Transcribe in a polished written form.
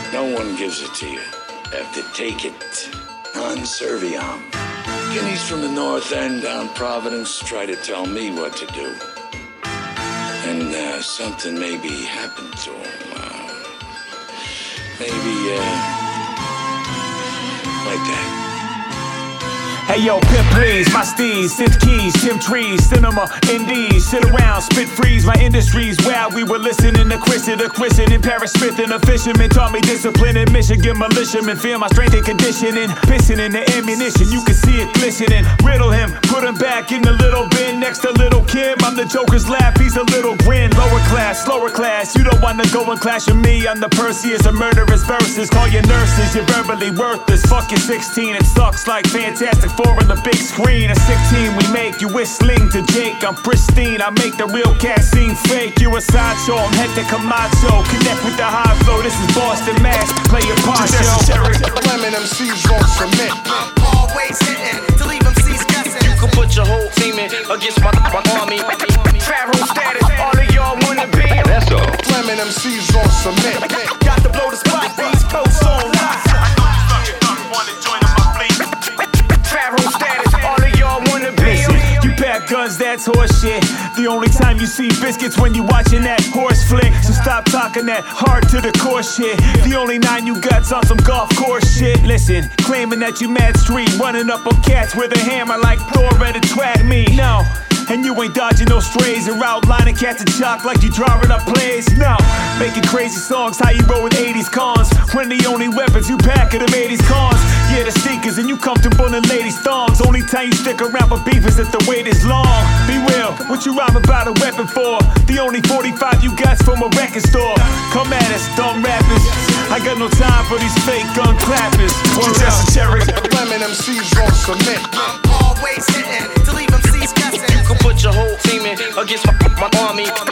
No one gives it to you. Have to take it on Serviam. Guineas from the north end down Providence try to tell me what to do. And something maybe happened to him. Like that. Hey yo, pimp please, my steez, synth keys, Tim trees, cinema, indies, sit around, spit freeze, my industries, wow, we were listening to Chris and Paris Smith and a fisherman, taught me discipline in Michigan, militiaman, feel my strength and conditioning, pissing in the ammunition, you can see it glistening, riddle him, put him back in the little bin, next to little Kim, I'm the Joker's laugh, he's a little grin, lower class, slower class, you don't wanna go and clash with me, I'm the Perseus of murderous verses, call your nurses, you're verbally worthless, fuck your 16, it sucks like Fantastic Four on the big screen, a sick team we make, you whistling to Jake, I'm pristine, I make the real cat seem fake, you a sideshow, I'm Hector Camacho, connect with the high flow, this is Boston Mass, play your part show. Lemon MCs on cement. I'm always hitting to leave MCs guessing. You can put your whole team in against my army. Pharaoh status, all of y'all wanna be. That's all. Lemon MCs on cement. Got to blow the spot, these coats on lock. Pharaoh status, all of y'all wanna be. Listen, you pack guns, that's horse shit. The only time you see biscuits when you watching that horse flick. So stop talking that hard to the core shit. The only 9 you got's on some golf course shit. Listen, claiming that you mad street, running up on cats with a hammer like Thor ready to twat me. No. And you ain't dodging no strays or outlining cats and chalk like you drawing up plays. No, making crazy songs, how you roll with 80s cons. When the only weapons you pack are them 80s cons. Yeah, the sneakers and you comfortable in ladies' thongs. Only time you stick around for beef is if the wait is long. Be real, what you rhyme about a weapon for? The only 45 you got's from a record store. Come at us, dumb rappers. I got no time for these fake gun clappers. Lemon MCs on cement. I'm always hitting to leave MCs guessing. You can put your whole team in against my army.